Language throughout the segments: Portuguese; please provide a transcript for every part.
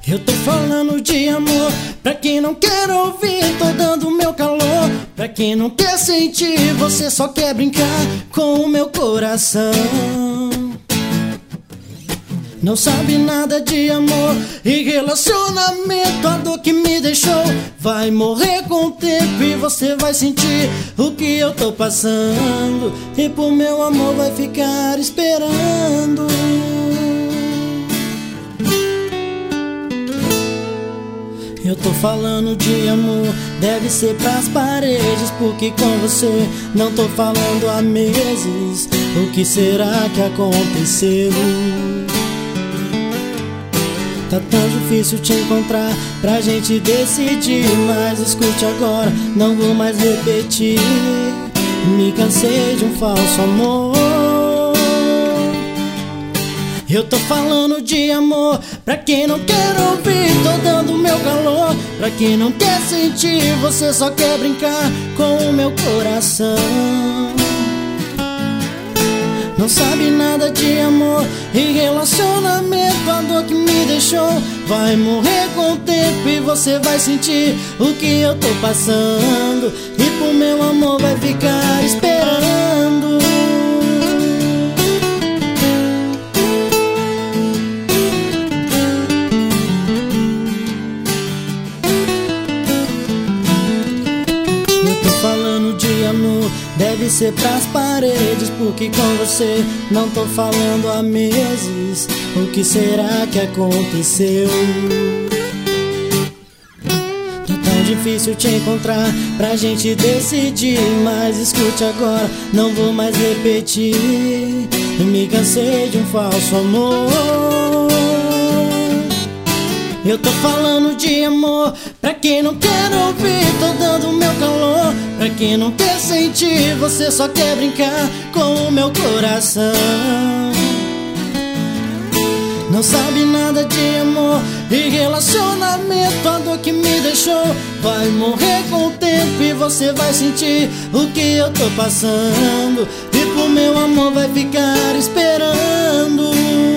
Eu tô falando de amor pra quem não quer ouvir, tô dando meu calor pra quem não quer sentir. Você só quer brincar com o meu coração. Não sabe nada de amor e relacionamento. A dor que me deixou vai morrer com o tempo e você vai sentir o que eu tô passando. E por meu amor vai ficar esperando. Eu tô falando de amor, deve ser pras paredes, porque com você não tô falando há meses. O que será que aconteceu? Tá tão difícil te encontrar pra gente decidir, mas escute agora, não vou mais repetir. Me cansei de um falso amor. Eu tô falando de amor pra quem não quer ouvir, tô dando meu calor pra quem não quer sentir. Você só quer brincar com o meu coração. Não sabe nada de amor e relacionamento. A dor que me deixou vai morrer com o tempo e você vai sentir o que eu tô passando. E por meu amor vai ficar esperando. Falando de amor, deve ser pras paredes, porque com você não tô falando há meses. O que será que aconteceu? Tá tão difícil te encontrar pra gente decidir, mas escute agora, não vou mais repetir. Me cansei de um falso amor. Eu tô falando de amor pra quem não quer ouvir, tô dando meu calor pra quem não quer sentir. Você só quer brincar com o meu coração. Não sabe nada de amor e relacionamento. A dor que me deixou vai morrer com o tempo e você vai sentir o que eu tô passando. E por meu amor vai ficar esperando.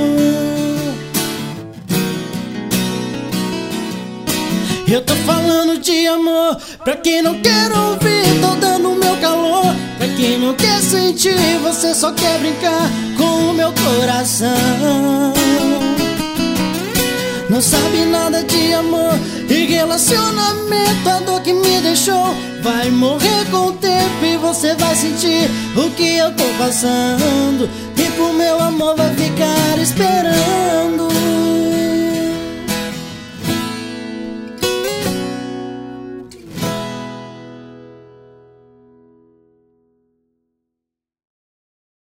Eu tô falando de amor pra quem não quer ouvir, tô dando meu calor pra quem não quer sentir. Você só quer brincar com o meu coração. Não sabe nada de amor e relacionamento. A dor que me deixou vai morrer com o tempo e você vai sentir o que eu tô passando. E por meu amor vai ficar esperando.